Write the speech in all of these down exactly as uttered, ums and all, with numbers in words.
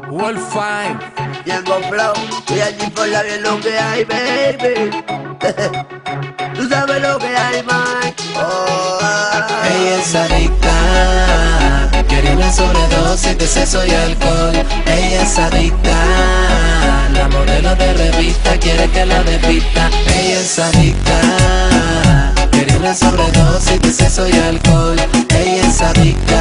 Wolfine, Yango Flow, y allí por la bien lo que hay, baby. Tú sabes lo que hay, man. Oh, ella es adicta, quiere una sobredosis de sexo y alcohol. Ella es adicta, la modelo de revista quiere que la despista. Ella es adicta, quiere una sobredosis de sexo y alcohol. Ella es adicta,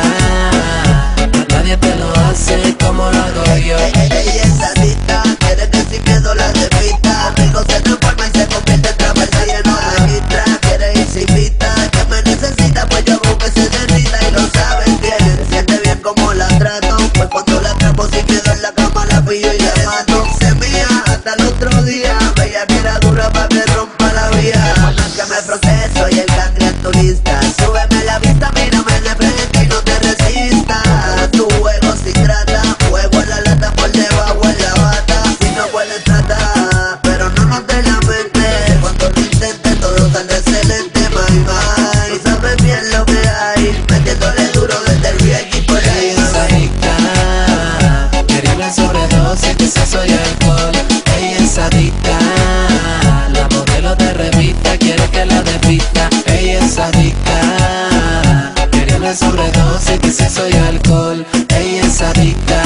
nadie te lo hace como lo hago yo. ella es adicta, quiere que sin miedo la despista. Conmigo se transforma y se convierte en travesa y en no registra. Quiere ir sin vista, que me necesita, pues yo hago que se derrita y lo saben bien. Siente bien como la trato, pues cuando la atrapo sin miedo en la cama la pillo y la mato. Se mía hasta el otro día, veía que era dura pa' que rompa la vía. Cuando es que me proceso y el cangre en tu lista, súbeme la vista, mírame de frente y no te resistas. Tu juego sin trata, juego en la lata por debajo en la bata. Si no puedes tratar, pero no nos de la mente. Cuando lo intentes todo sale excelente, my my. Tú sabes bien lo que hay, metiéndole duro desde el V I P por ahí. Ella es adicta, quiere una sobredosis de sexo y alcohol. Ella es adicta, la modelo de revista quiere que la despista. Ella es adicta, quiere una sobredosis de sexo y alcohol. Ella es adicta,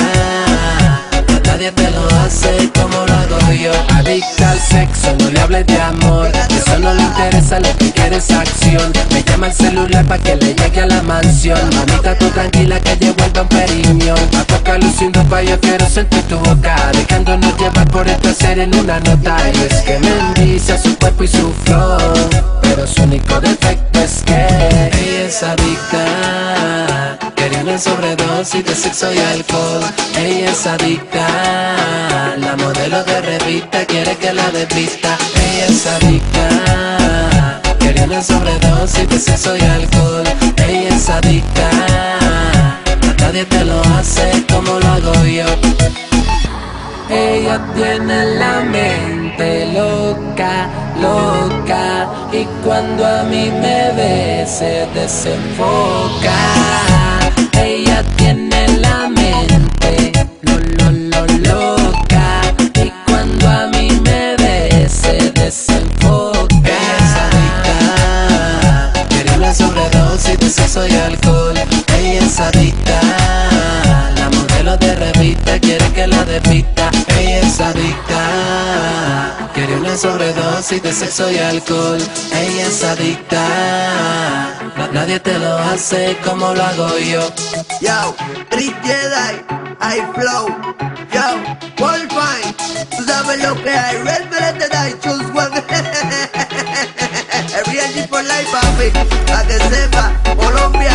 nadie te lo hace como lo hago yo. adicta al sexo, no le hables de amor. Eso no le interesa, lo que quiere es acción. Me llama el celular pa' que le llegue a la mansión. Mamita, tú tranquila que yo vuelvo a un periñón. A tocar luciendo pa' yo quiero sentir tu boca, dejándonos llevar por el placer en una nota. Y es que me envicia su cuerpo y su flow, pero su único defecto es que Ella es adicta, quiere una sobredosis de sexo y alcohol. Ella es adicta, la modelo de revista quiere que la despista. Ella es adicta, quiere una sobredosis de sexo y alcohol. Ella es adicta, nadie te lo hace como lo hago yo. ella tiene la mente loca, loca, y cuando a mí me ve se desenfoca. Ella tiene la mente lo, lo, lo, loca, y cuando a mí me ve se desenfoca. Ella es adicta, quiere una sobredosis de sexo y alcohol. Ella es adicta, la modelo de revista quiere que la despista. Ella es adicta, quiere una sobredosis de sexo y alcohol. Ella es adicta, na- nadie te lo hace como lo hago yo. Yo, Trick Jedi, I flow. Yo, Wolfine, tú sabes lo que hay. Red Velvet I choose one. Real G for life, papi. Pa' que sepa, Colombia.